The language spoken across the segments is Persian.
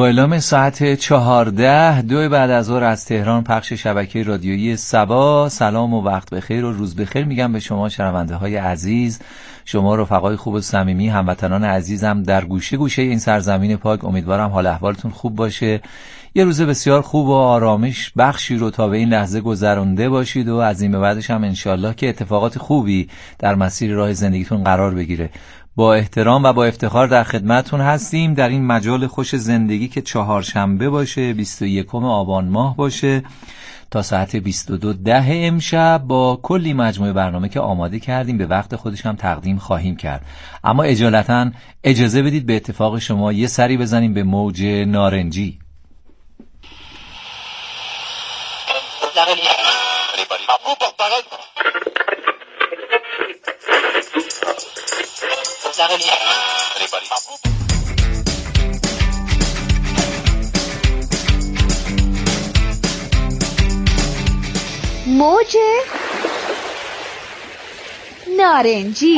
با اعلام ساعت 14:02 بعد از ظهر از تهران پخش شبکه رادیویی سبا، سلام و وقت بخیر و روز بخیر میگم به شما شنونده های عزیز، شما رفقای خوب و صمیمی، هموطنان عزیزم در گوشه گوشه این سرزمین پاک. امیدوارم حال احوالتون خوب باشه، یه روز بسیار خوب و آرامش بخشی رو تا به این لحظه گذرونده باشید و از این به بعدش هم انشالله که اتفاقات خوبی در مسیر راه زندگیتون قرار بگیره. با احترام و با افتخار در خدمتتون هستیم در این مجال خوش زندگی که چهارشنبه باشه، 21 آبان ماه باشه، تا ساعت 22:10 امشب با کلی مجموعه برنامه که آماده کردیم به وقت خودش هم تقدیم خواهیم کرد. اما اجالتا اجازه بدید به اتفاق شما یه سری بزنیم به موج نارنجی. موج نارنجی.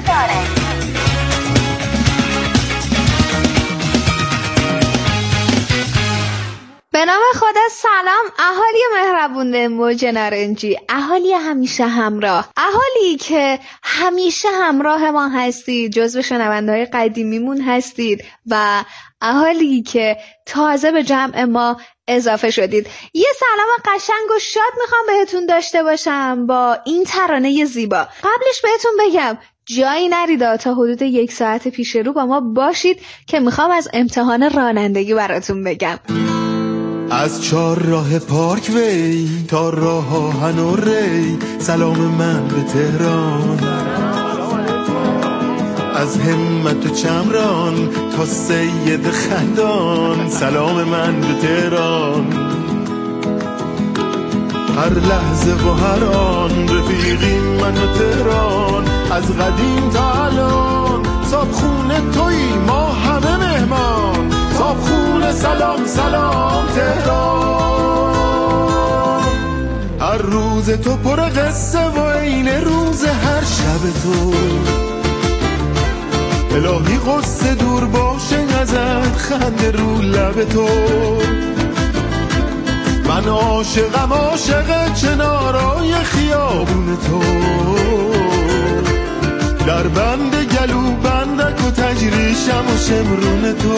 به نام خدا. سلام اهالی مهربون موج نارنجی، اهالی همیشه همراه، اهالی که همیشه همراه ما هستید، جزو شنونده‌های قدیمیمون هستید و اهالی که تازه به جمع ما اضافه شدید. یه سلام قشنگ و شاد میخوام بهتون داشته باشم با این ترانه زیبا. قبلش بهتون بگم جایی نرید، تا حدود 1 ساعت پیش رو با ما باشید که میخوام از امتحان رانندگی براتون بگم. از 4 راه پارک وی تا راه آهن و ری، سلام من به تهران. از همت و چمران تا سید خندان، سلام من به تهران. هر لحظه و هر آن رفیقیم من و تهران، از قدیم تا الان صابخونه تویی ما همه مهمان، صابخونه سلام سلام تهران. هر روز تو پر قصه و این روز هر شب تو، الهی قصه دور باشه ازت خنده رو لب تو. من عاشقم عاشق چنارای خیابون تو، در بند گلو بندک و تجریشم و شمرون تو.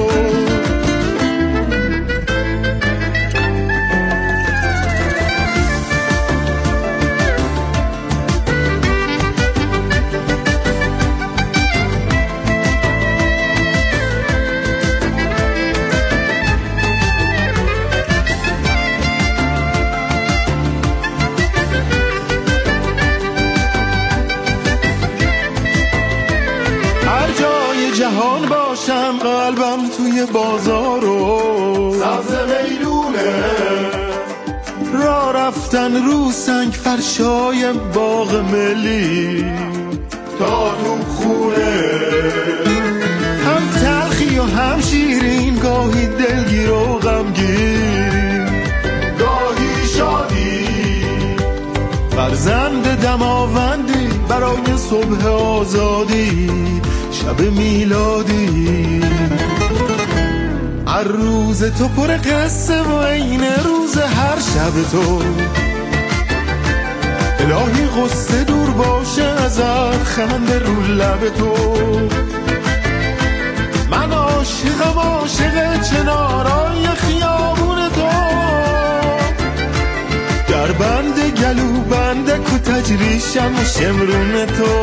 جهان باشم قلبم توی بازارو، سبز میدونه را رفتن رو سنگ فرشای باغ ملی تا تو خونه، هم تلخی و هم شیرین، گاهی دلگیر و غمگین، گاهی شادی، فرزند دماوندی برای صبح آزادی، شب میلادی. هر روز تو پر قصه و این روز هر شب تو، الهی قصه دور باشه ازت خنده رو لب تو. من عاشقم عاشق چنارای خیابون تو، در بند گلو بندک و تجریشم و شمرون تو.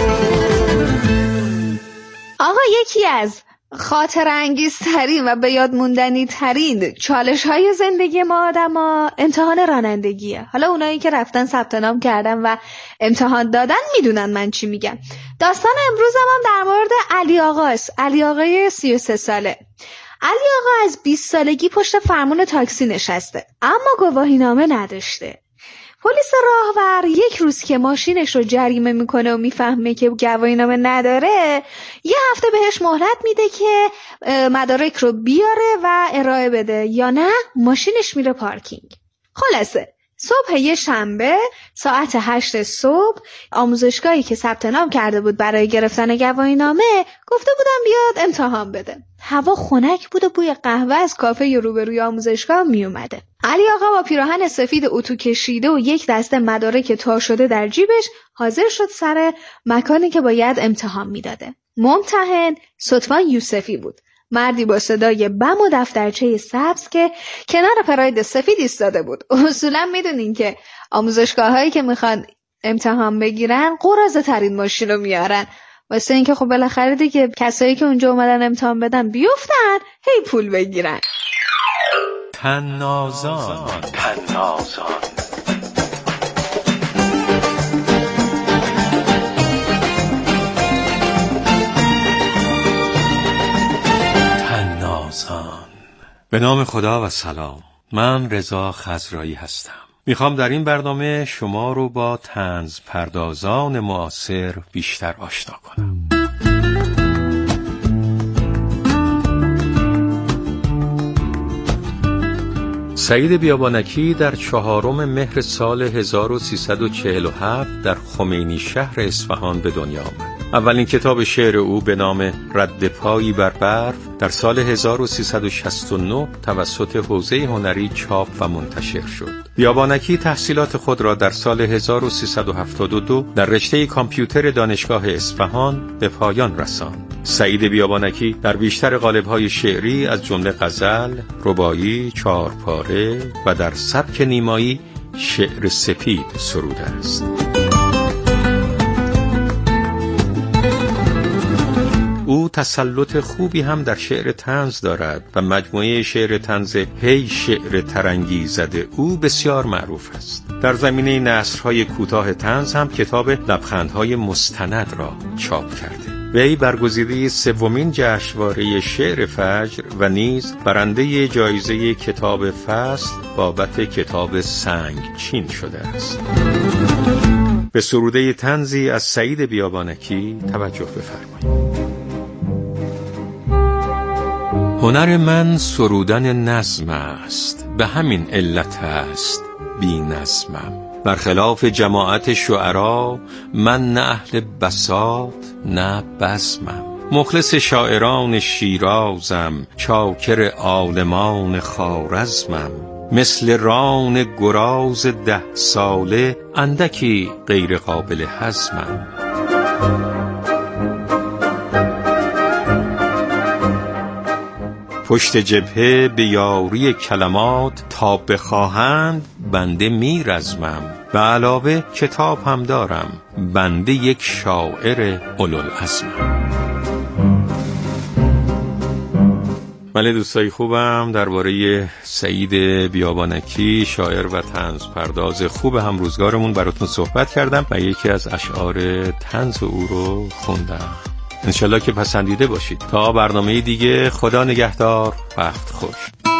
آقا یکی از خاطر انگیزترین و به یاد موندنی ترین چالش های زندگی ما آدما امتحان رانندگیه. حالا اونایی که رفتن ثبت نام کردن و امتحان دادن میدونن من چی میگم. داستان امروزم هم در مورد علی آقاست. علی آقای 33 ساله. علی آقا از 20 سالگی پشت فرمون تاکسی نشسته اما گواهی نامه نداشته. پلیس راهور یک روز که ماشینش رو جریمه میکنه و میفهمه که گواهینامه نداره، یه هفته بهش مهلت میده که مدارک رو بیاره و ارائه بده، یا نه ماشینش میره پارکینگ. خلاصه صبح یه شنبه ساعت 8 صبح آموزشگاهی که ثبت نام کرده بود برای گرفتن گواهینامه گفته بودن بیاد امتحان بده. هوا خنک بود و بوی قهوه از کافه روبروی آموزشگاه می اومده. علی آقا با پیراهن سفید اتو کشیده و یک دسته مدارک تا شده در جیبش حاضر شد سر مکانی که باید امتحان میداده. ممتحن صدفان یوسفی بود. مردی با صدای بم و دفترچه سبز که کنار پراید سفید ایستاده بود. اصولا میدونین که آموزشگاهایی که میخوان امتحان بگیرن قراضه ترین ماشین رو میارن واسه اینکه خب بالاخره دیگه کسایی که اونجا اومدن امتحان بدن بیفتن هی پول بگیرن. طنازان به نام خدا و سلام. من رضا خضرایی هستم. میخوام در این برنامه شما رو با طنز پردازان معاصر بیشتر آشنا کنم. سعید بیابانکی در 4 مهر سال 1347 در خمینی شهر اصفهان به دنیا آمد. اولین کتاب شعر او به نام رد پایی بر برف در سال 1369 توسط حوزه هنری چاپ و منتشر شد. بیابانکی تحصیلات خود را در سال 1372 در رشته کامپیوتر دانشگاه اصفهان به پایان رساند. سعید بیابانکی در بیشتر قالب‌های شعری از جمله غزل، رباعی، 4 پاره و در سبک نیمایی شعر سپید سروده است. او تسلط خوبی هم در شعر طنز دارد و مجموعه شعر طنز هی شعر ترنگی زده او بسیار معروف است. در زمینه نثرهای کوتاه طنز هم کتاب لبخندهای مستند را چاپ کرده. وی برگزیده 3مین جشنواره شعر فجر و نیز برنده جایزه کتاب فصل بابت کتاب سنگچین شده است. به سروده طنزی از سعید بیابانکی توجه بفرمایید. هنر من سرودن نظم است، به همین علت است بی نظمم. برخلاف جماعت شعرا من نه اهل بساط نه بزمم. مخلص شاعران شیرازم، چاکر عالمان خوارزمم. مثل ران گراز 10 ساله اندکی غیر قابل هضمم. پشت جبهه به یاری کلمات تا بخواهند بنده میرزمم. به علاوه کتاب هم دارم، بنده یک شاعر اولوالعزمم. بله دوستای خوبم، درباره سعید بیابانکی شاعر و طنز پرداز خوب هم روزگارمون براتون صحبت کردم و یکی از اشعار طنز او رو خوندم. انشالله که پسندیده باشید. تا برنامه دیگه، خدا نگهدار، وقت خوش.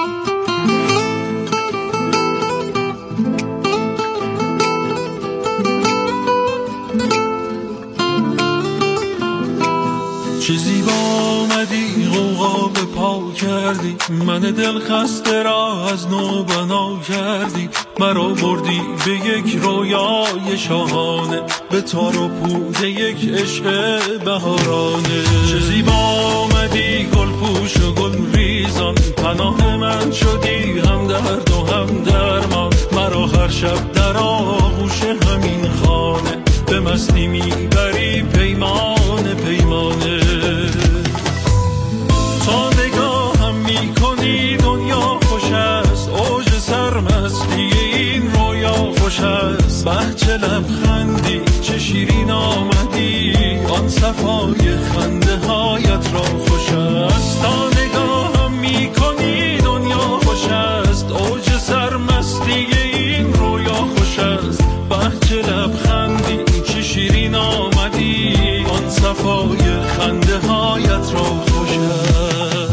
چیزی با آمدی غوغا به پا کردی، من دل خسته را از نو بنا کردی. مرا بردی به یک رویای شاهانه، به تار و پود یک عشق بهارانه. چه زیبا آمدی گل پوش و گل ریزان، پناه من شدی هم درد و هم درمان. مرا هر شب در آغوش همین خانه، به مستی میبری پیمانه پیمانه. تا نگاهم میکنی دنیا خوش است، اوج سرمستی این رویا خوش است. بهچه لبخندی چه شیرین آمدی، آن صفای خنده هایت را خوش است. تا نگاهم میکنی دنیا خوش است، اوج سرمستی این رویا خوش است. بهچه لبخندی چه شیرین آمدی، آن صفای خنده هایت را خوش است.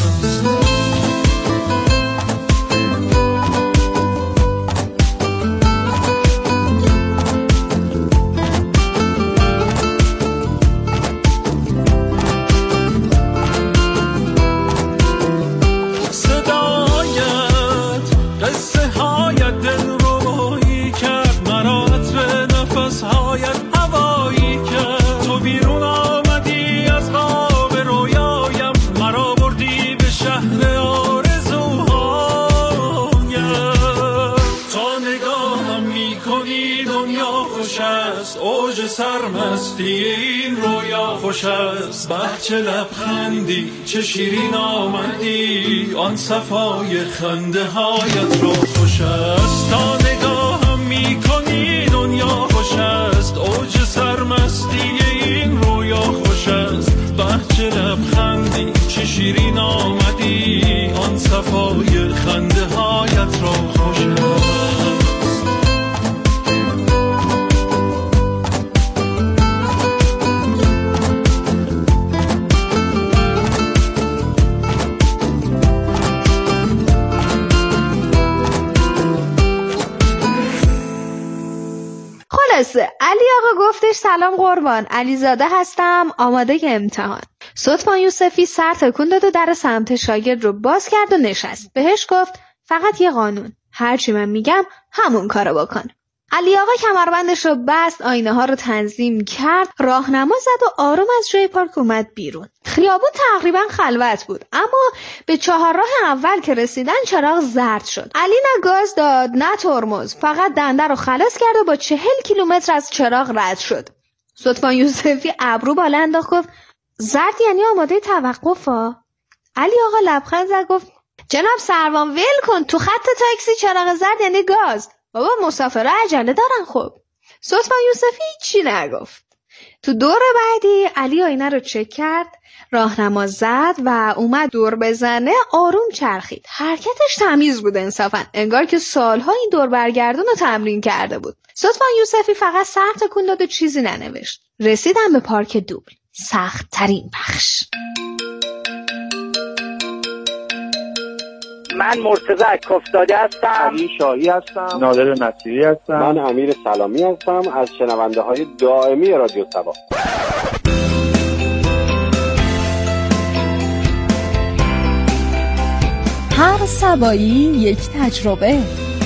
خوش است، اوج سرمستی این رویا خوش است. به چه لبخندی چه شیرین آمدی، آن صفای خنده هایت رو خوش است. تا نگاهم میکنی دنیا خوش است، اوج سرمستی این رویا خوش است. به چه لبخندی چه شیرین آمدی، آن صفای خنده هایت رو خوش است. علی آقا گفتش سلام قربان، علیزاده هستم، آماده امتحان. صدفان یوسفی سر تکون داد و در سمت شاگرد رو باز کرد و نشست. بهش گفت فقط یه قانون، هرچی من میگم همون کارو بکن. علی آقا کمربندش رو بست، آینه ها رو تنظیم کرد، راهنما زد و آروم از جای پارک اومد بیرون. خیابون تقریبا خلوت بود، اما به چهارراه اول که رسیدن چراغ زرد شد. علی نه گاز داد نه ترمز، فقط دنده رو خلاص کرد و با 40 کیلومتر از چراغ رد شد. صدفان یوسفی ابرو بالا انداخت، گفت زرد یعنی آماده توقفا؟ علی آقا لبخند زد گفت جناب سروان ول کن، تو خط تاکسی چراغ زرد یعنی گاز. بابا مسافرها عجله دارن. خب صدفان یوسفی چی نگفت. تو دور بعدی علی آینه رو چک کرد، راهنما زد و اومد دور بزنه، آروم چرخید. حرکتش تمیز بود انصافا، انگار که سالها این دور برگردون رو تمرین کرده بود. صدفان یوسفی فقط سر تکون داد و چیزی ننوشت. رسیدم به پارک دوبل، سخت ترین بخش. من مرتضی کفتاده هستم. علی شاهی هستم. نادر نصیری هستم. من امیر سلامی هستم از شنونده های دائمی رادیو سبا. هر سبایی یک تجربه.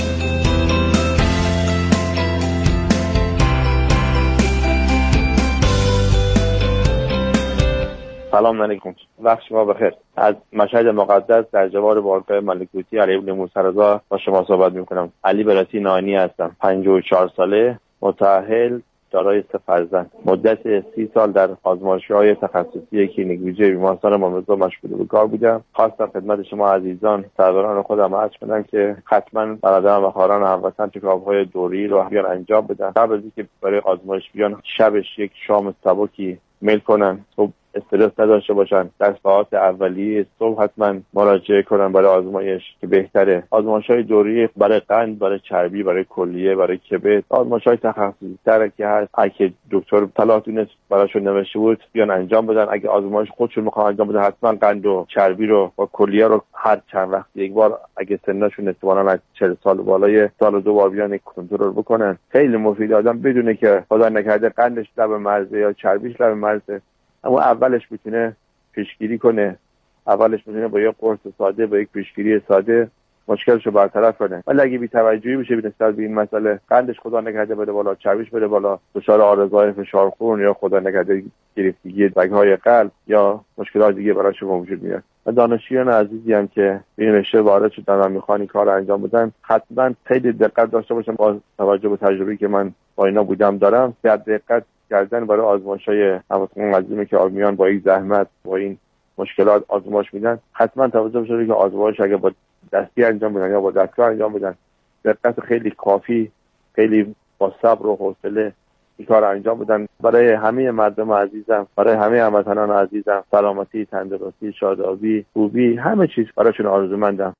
سلام علیکم، وقت شما بخیر. از مشهد مقدس در جوار بارگاه ملکوتی علی ابن موسی رضا با شما صحبت میکنم. علی براتی نانی هستم، 54 ساله، متأهل، دارای 3 فرزند. مدت 30 سال در آزمایشگاه تخصصی کلینیک ویژه بیمارستان امام رضا مشغول به کار بودم. خواستم خدمت شما عزیزان سروران خودم عرض کنم که حتما برادران و خواهران هموطن چکاپ‌های دوری رو بیان انجام بدن. قبل از اینکه برای آزمایش بیان شبش یک شام سبکی میل کنن، صبح استرس نداشته باشن، در ساعات اولیه صبح حتما مراجعه کنن برای آزمایش که بهتره. آزمایش‌های دوری برای قند، برای چربی، برای کلیه، برای کبد، آزمایش‌های تخصصی تره که هست. اگه دکتر طلاتونس براشون نوشته بود بیان انجام بدن. اگه آزمایش خودشون میخوان انجام بدن حتما قند و چربی رو و کلیه رو هر چند وقت یک بار، اگه سنشون احتمالاً از 40 سال بالای، سال 2 بار بیان کنترل بکنن. خیلی مفیده آدم بدونه که خدا نکرده قندش لب مرزه یا چربیش لب مرزه، اما اولش میتونه پیشگیری کنه. اولش میتونه با یک قرص ساده، با یک پیشگیری ساده مشکلش رو برطرف کنه. ولی اگه بی‌توجهی بشه نسبت به این مسئله، قندش خدا نکرده بره بالا، چربیش بره بالا، دچار آرزهای فشار خون یا خدا نکرده گرفتگی رگ‌های قلب یا مشکلات دیگه براش وجود میاد. و دانشجویان عزیزی هم که به این رشته وارد شدن و میخوان این کار رو انجام بدن، حتما خیلی دقت داشته باشن. با توجه به تجربه‌ای که من با اینا بودم دارم، در دقت کردن برای آزمایش‌های همون عزیزی که میان با این زحمت، با این مشکلات آزمایش میدن، حتما توجه بشه که آزمایش اگه با دستی انجام بدن یا با دستگاه انجام بدن، دقت خیلی کافی، خیلی با صبر و حوصله این کار انجام بدن. برای همه مردم عزیزم، برای همه هموطنان عزیزم، سلامتی، تندرستی، شادابی، خوبی، همه چیز براشون آرزومندم.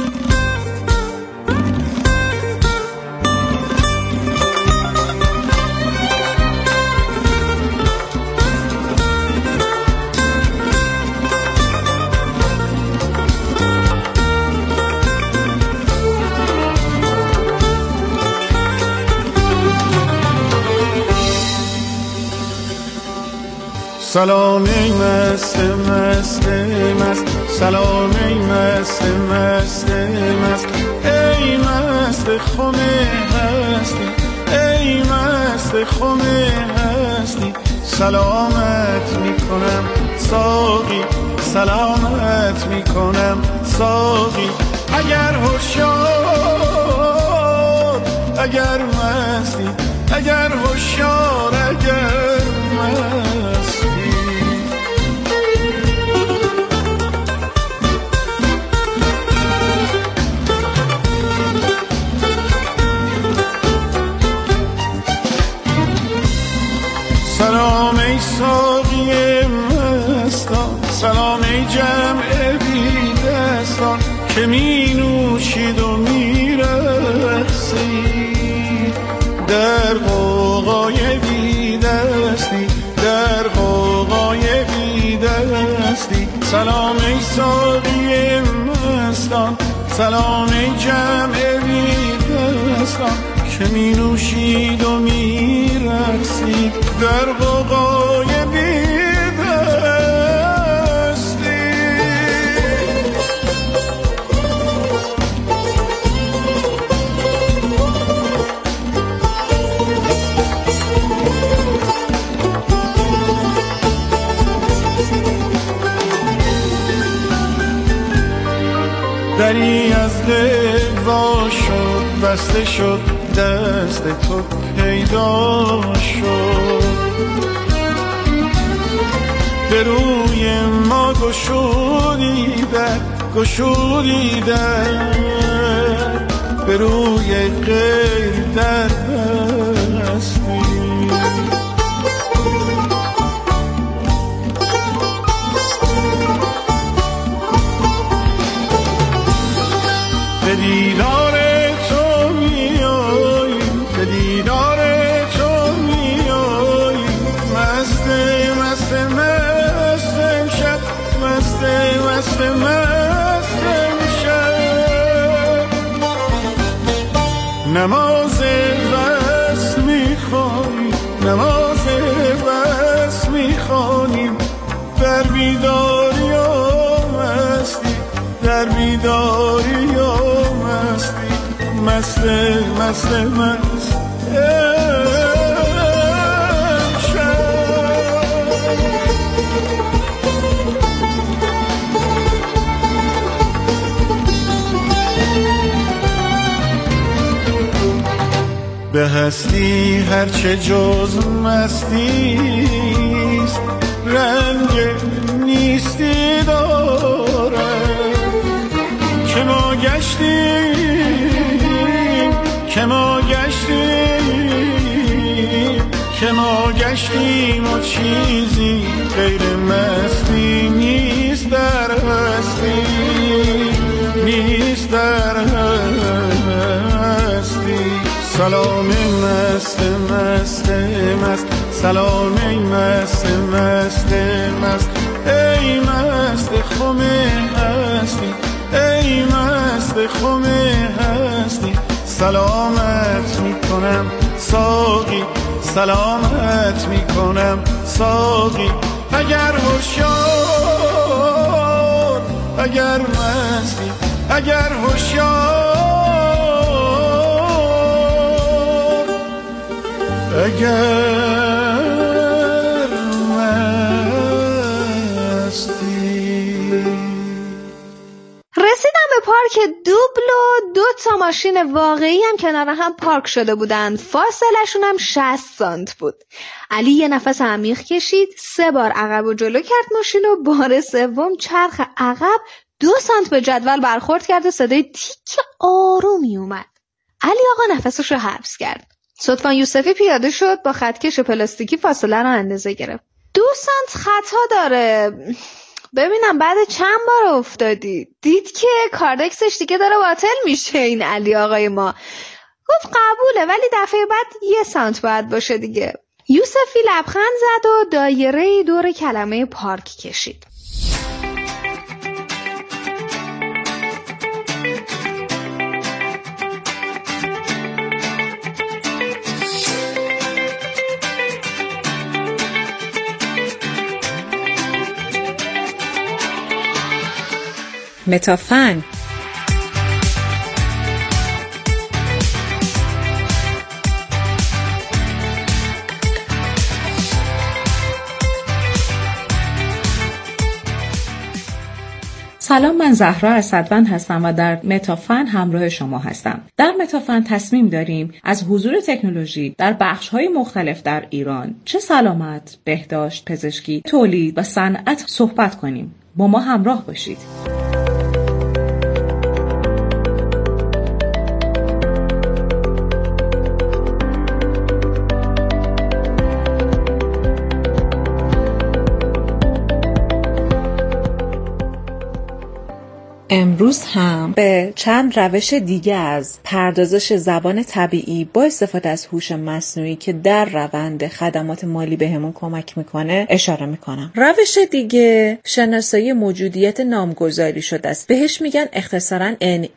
سلام ای مست مست مست، سلام ای مست مست مست، ای مست خم هستی، ای مست خم هستی. سلامت میکنم ساقی، سلامت میکنم ساقی. اگر هوشیار، اگر مستی، اگر هوشیار اگر مستی. سلام ای ساقی مستان، سلام ای جمع بی دستان که می نوشید و می رقصید در غوغای بی دستی، در غوغای بی دستی. سلام ای ساقی مستان، سلام ای جمع بی دستان که می نوشید و می رقصید در غوغای بی دری از دل وا شد، بسته شد، دست تو پیدا شد، به روی ما گشودی در، گشودی در، به روی غیر در بستی. به دیدار تو میاییم، به دیدار تو میاییم، مست مست مست امشب، مست مست مست امشب. نماز بس میخوانیم، نماز بس میخوانیم، در بیداری و مستی، در بیداری و مستی، مست مست مست به هستی هرچه جز مستیست، رنگ نیستی دارد که ما گشتیم، که ما گشتیم، که ما گشتیم و چیزی غیر مستی نیست در هستی، نیست در هستی. سلام مست مست مست، سلام ای مست مست مست، ای مست خم هستی، ای مست خم هستی. سلامت میکنم ساقی، سلامت میکنم ساقی، اگر هوشیار اگر مستی، اگر هوشیار اگر مستی. رسیدم به پارک دوبل و 2 تا ماشین واقعی هم کنار هم پارک شده بودن، فاصله شون هم 60 سانت بود. علی یه نفس عمیق کشید، 3 بار عقب و جلو کرد ماشین و بار سوم چرخ عقب 2 سانت به جدول برخورد کرد و صدای تیک آرومی اومد. علی آقا نفسشو حبس کرد. صدفان یوسفی پیاده شد، با خطکش پلاستیکی فاصله رو اندازه گرفت. 2 سانت خطا داره. ببینم بعد چند بار افتادی؟ دید که کاردکسش دیگه داره باطل میشه این علی آقای ما. گفت قبوله ولی دفعه بعد 1 سانت باید باشه دیگه. یوسفی لبخند زد و دایره دور کلمه پارک کشید. متافن سلام، من زهرا اسدوند هستم و در متافن همراه شما هستم. در متافن تصمیم داریم از حضور تکنولوژی در بخش‌های مختلف در ایران، چه سلامت، بهداشت، پزشکی، تولید و صنعت صحبت کنیم. با ما همراه باشید. امروز هم به چند روش دیگه از پردازش زبان طبیعی با استفاده از هوش مصنوعی که در روند خدمات مالی بهمون کمک میکنه اشاره میکنم. روش دیگه شناسایی موجودیت نامگذاری شده است. بهش میگن اختصاراً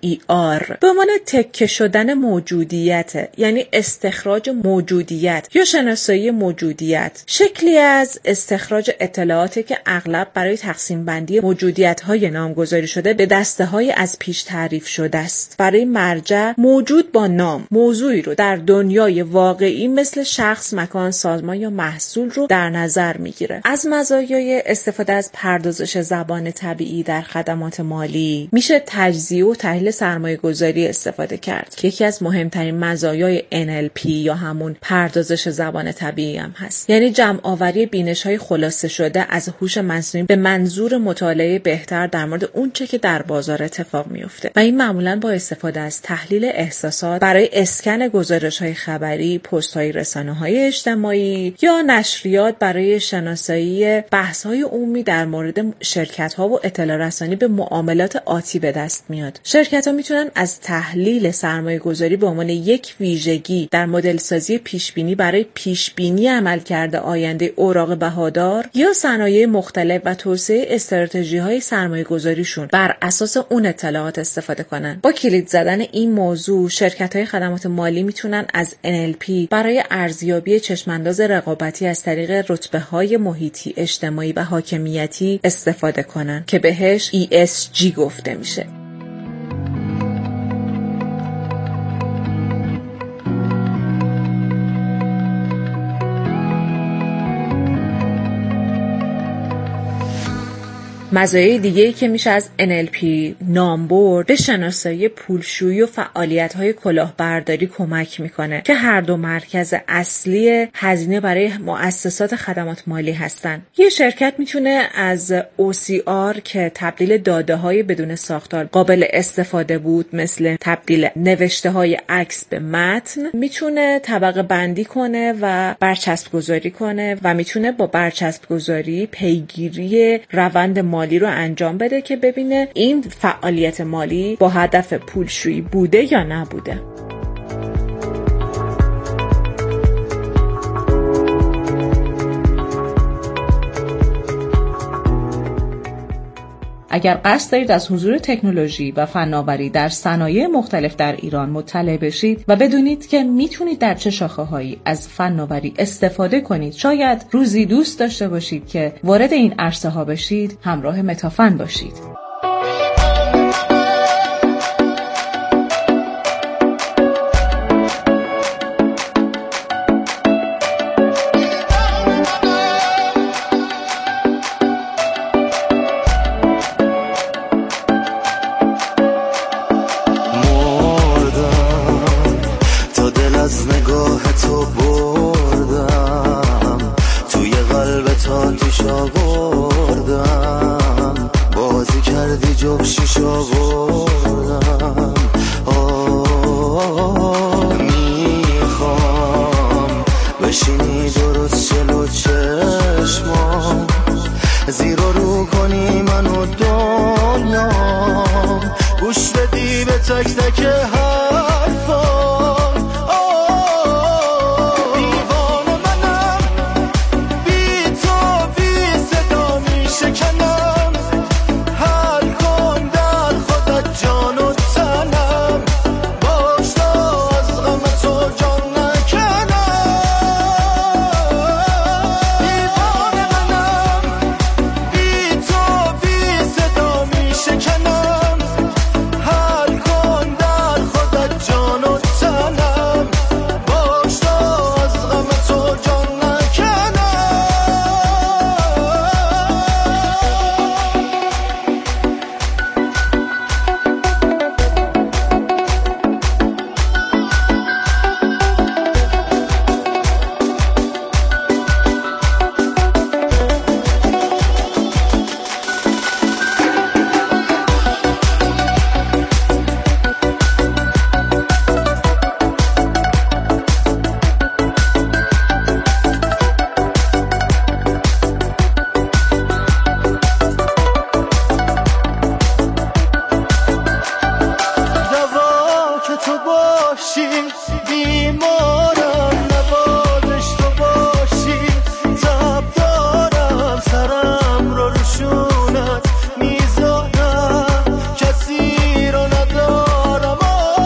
NER. به معنی تکه شدن موجودیت، یعنی استخراج موجودیت یا شناسایی موجودیت. شکلی از استخراج اطلاعاتی که اغلب برای تقسیم بندی موجودیت‌های نامگذاری شده به دسته‌های از پیش تعریف شده است. برای مرجع موجود با نام موضوعی رو در دنیای واقعی مثل شخص، مکان، سازمان یا محصول رو در نظر میگیره. از مزایای استفاده از پردازش زبان طبیعی در خدمات مالی میشه تجزیه و تحلیل سرمایه‌گذاری استفاده کرد که یکی از مهمترین مزایای NLP یا همون پردازش زبان طبیعی هم هست. یعنی جمع آوری بینش‌های خلاصه شده از هوش مصنوعی به منظور مطالعه بهتر در مورد اون چه که در بازار اتفاق میفته و این معمولاً با استفاده از تحلیل احساسات برای اسکن گزارش‌های خبری، پست‌های رسانه‌های اجتماعی یا نشریات برای شناسایی بحث‌های عمومی در مورد شرکت‌ها و اطلاع رسانی به معاملات آتی به دست میاد. شرکت‌ها میتونن از تحلیل سرمایه‌گذاری به عنوان یک ویژگی در مدل سازی پیشبینی برای پیشبینی عملکرد آینده اوراق بهادار یا صنایع مختلف و توسعه استراتژی‌های سرمایه‌گذاریشون بر اساس اون اطلاعات استفاده کنن. با کلید زدن این موضوع شرکت‌های خدمات مالی میتونن از NLP برای ارزیابی چشمانداز رقابتی از طریق رتبه‌های محیطی، اجتماعی و حاکمیتی استفاده کنن که بهش ESG گفته میشه. مزایای دیگه‌ای که میشه از NLP نام برد به شناسایی پولشویی و فعالیت‌های کلاهبرداری کمک میکنه که هر دو مرکز اصلی هزینه برای مؤسسات خدمات مالی هستن. یه شرکت میتونه از OCR که تبدیل داده‌های بدون ساختار قابل استفاده بود مثل تبدیل نوشته‌های عکس به متن، میتونه طبقه بندی کنه و برچسب گذاری کنه و میتونه با برچسب گذاری پیگیری روند مالی رو انجام بده که ببینه این فعالیت مالی با هدف پولشویی بوده یا نبوده. اگر قصد دارید از حضور تکنولوژی و فناوری در صنایع مختلف در ایران مطلع بشید و بدونید که میتونید در چه شاخه‌هایی از فناوری استفاده کنید، شاید روزی دوست داشته باشید که وارد این عرصه‌ها بشید، همراه متافن باشید. تو باشی، بیمارم نوازش تو باشی، تب دارم سرم رو روشونت میذارم، کسی رو ندارم،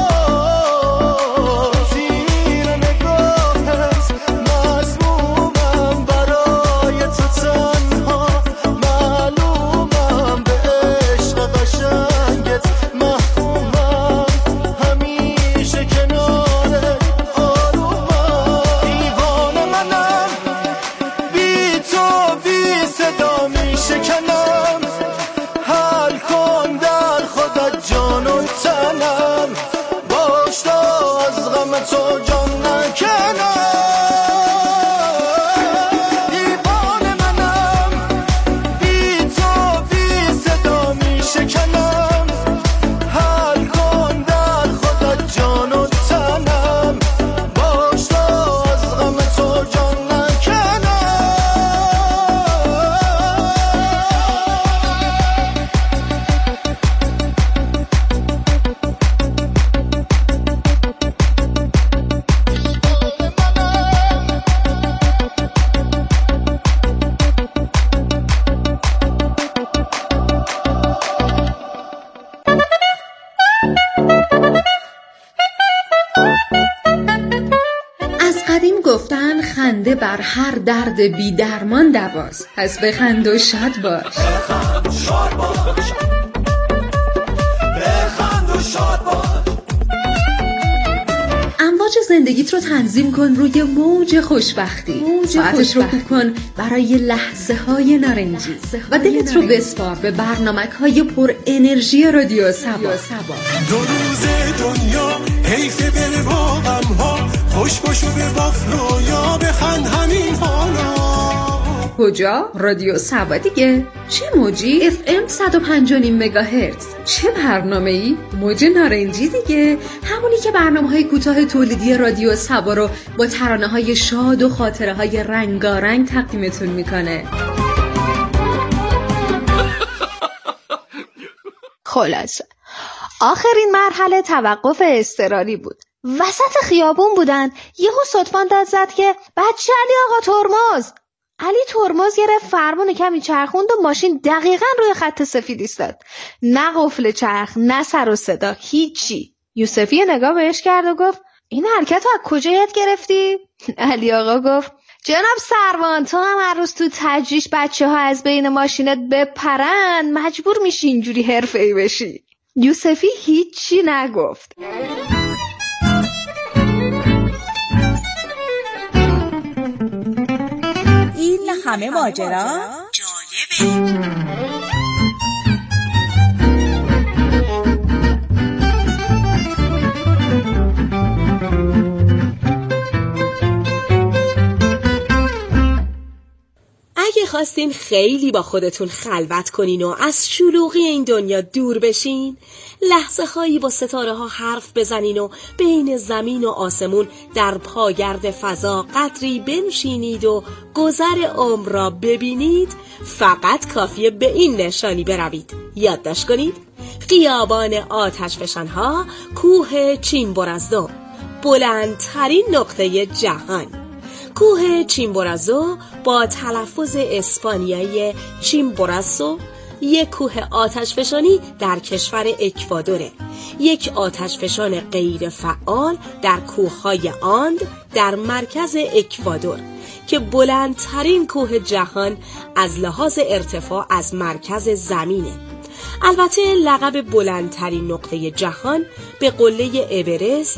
زیر نگاهت مظلومم، برای تو تنها معلومم، به عشق قشنگت محکومم، همیشه کنارت آرومم، دیوانه منم، بی تو بی صدا میشکنم، حل کن در خودت جان و تنم، باش تا از غم تو جان نکنم، دیوانه منم، بی تو بی صدا میشکنم، حل کن در خودت جان و تنم، باش تا از غم تو جان نکنم. از قدیم گفتن خنده بر هر درد بی درمان دواست. پس بخند و شاد باش. امواج زندگیت رو تنظیم کن روی موج خوشبختی. ساعتش رو خوب کن برای لحظه های نارنجی و دلت رو بسپار به برنامک های پر انرژی رادیو سبا. دو روز دنیا حیف بره با غم ها، خوش باشو به وقت رویا، بخند همین حالا. کجا؟ رادیو سبا دیگه. چه موجی؟ FM 105.5 مگاهرتز. چه برنامه‌ای؟ موج نارنجی دیگه. همونی که برنامه‌های کوتاه تولیدی رادیو سبا رو با ترانه‌های شاد و خاطره‌های رنگارنگ تقدیمتون میکنه. خلاصه آخرین مرحله توقف اضطراری بود. وسط خیابون بودن، یهو صدفان داد زد که بچه علی آقا ترمز. علی ترمز گرفت، فرمون کمی چرخوند و ماشین دقیقاً روی خط سفید ایستاد. نه قفل چرخ، نه سر و صدا، هیچی. یوسفی نگاه بهش کرد و گفت این حرکت رو از کجا یاد گرفتی؟ علی آقا گفت جناب سروان، تو هم هر روز تو تجریش بچه ها از بین ماشینت بپرن مجبور میشی اینجوری حرفه‌ای بشی. یوسفی هیچی نگفت. این همه ماجرا جالبه. اگه خواستین خیلی با خودتون خلوت کنین و از شلوغی این دنیا دور بشین، لحظه هایی با ستاره ها حرف بزنین و بین زمین و آسمون در پاگرد فضا قدری بنشینید و گذر عمر را ببینید، فقط کافیه به این نشانی بروید. یادداشت کنید: خیابان آتشفشان‌ها، کوه چیمبورازو، بلندترین نقطه جهان. کوه چیمبورازو با تلفظ اسپانیایی چیمبوراسو یک کوه آتشفشانی در کشور اکوادوره. یک آتشفشان غیر فعال در کوههای آند در مرکز اکوادور که بلندترین کوه جهان از لحاظ ارتفاع از مرکز زمینه. البته لقب بلندترین نقطه جهان به قله اورست